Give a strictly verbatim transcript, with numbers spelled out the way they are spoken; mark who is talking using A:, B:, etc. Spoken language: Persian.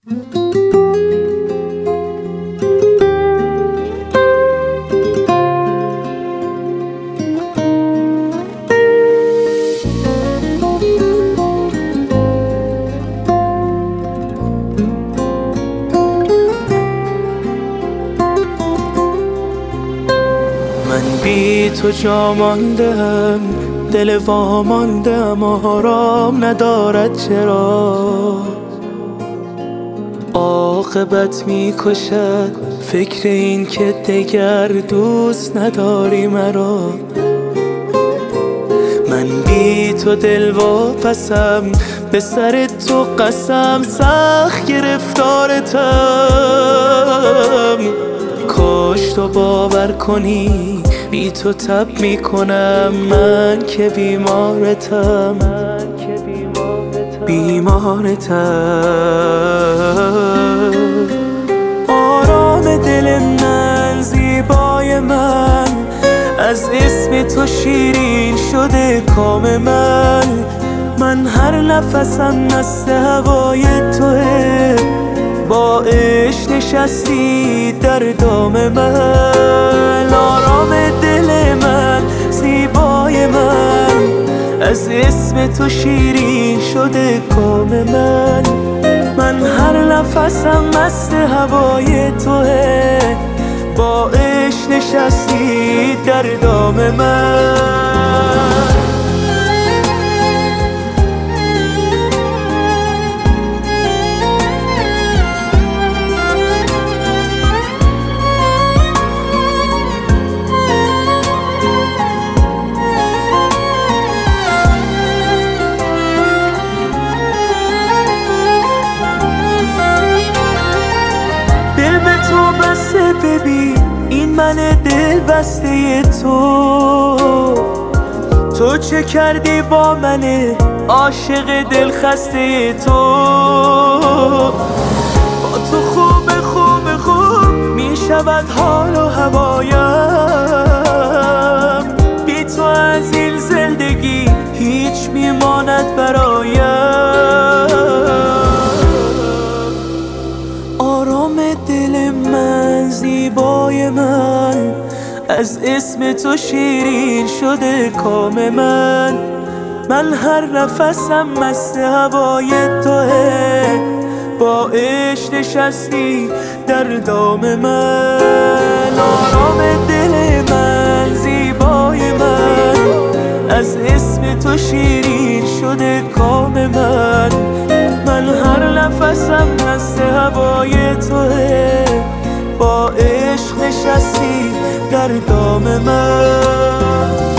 A: من بی تو جا ماندم، دل واماندم آرام ندارد چرا؟ عاقبت می کشد فکر این که دگر دوست نداری مرا. من بی تو دل واپسم، به سر تو قسم سخت گرفتارتم. کاش تو باور کنی بی تو تب می کنم من که بیمارتم، بیمارتم. آرام دل من، زیبای من، از اسم تو شیرین شده کام من. من هر نفسم مست هوای توه، با عشق نشستی در دام من. آرام دل من، زیبای من، از اسم تو شیرین شده کام من. من هر نفسم مست هوای توه، با عشق نشستی در دام من. ببین این من دل بسته تو، تو چه کردی با من عاشق دل خسته تو؟ با تو خوب خوب خوب می شود حال و هوایم. بی تو از این زندگی هیچ می ماند برایم. آرام دل من، زیبای من، از اسم تو شیرین شده کام من. من هر نفسم مست هوای توه، با عشق نشستی در دام من. آرام دل من، زیبای من، از اسم تو شیرین شده کام من. من هر نفسم مست هوای توه، با عشق نشستی در دام من.